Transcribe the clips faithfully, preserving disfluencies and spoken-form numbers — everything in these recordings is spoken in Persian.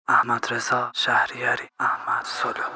احمد رضا شهریاری، احمد سلو.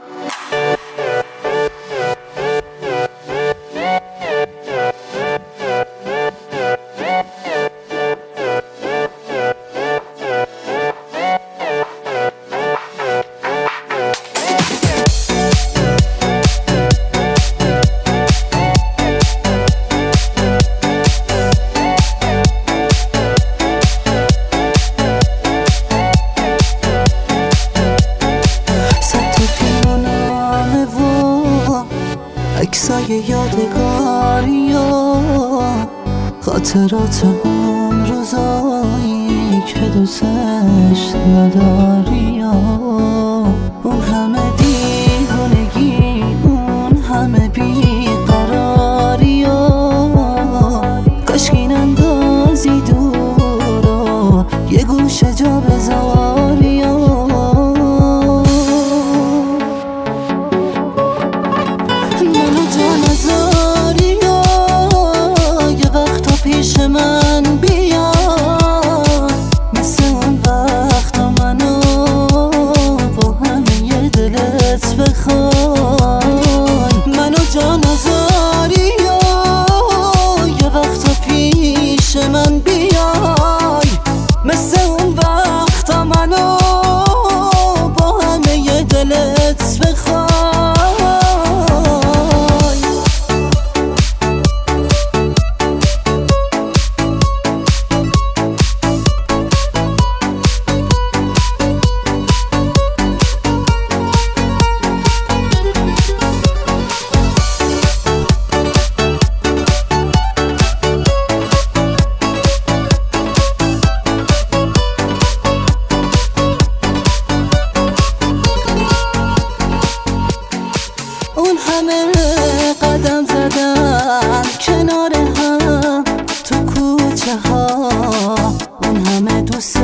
عکسای یادگاری و خاطرات اون روزایی که دوستش نداری و اون همه دیوانگی، اون همه بیقراری و کاشکی نندازی دور و یه گوشه جا بذاری و پیش من بیا، مثل اون وقت منو با همه دلت بخوای، منو جا نذاری یه وقت پیش من بیای، مثل اون وقت منو با همه دلت بخوای. اون همه قدم زدن کنار هم تو کوچه ها، اون همه دوست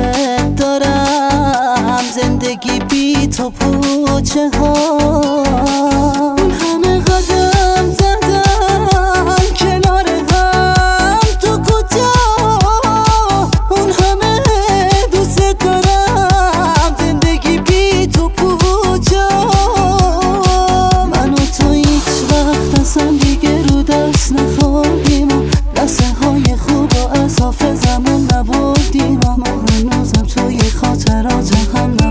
دارم زندگی بی تو پوچه ها، اون همه قدم زدن کنار هم تو کوچه ها، اون همه دوست دارم زندگی بی تو پوچه ها. اصلا دیگه رو دست نخوردیم و لحظه های خوب و از حافظمون نبردیم و ما هنوزم توی خاطرات هم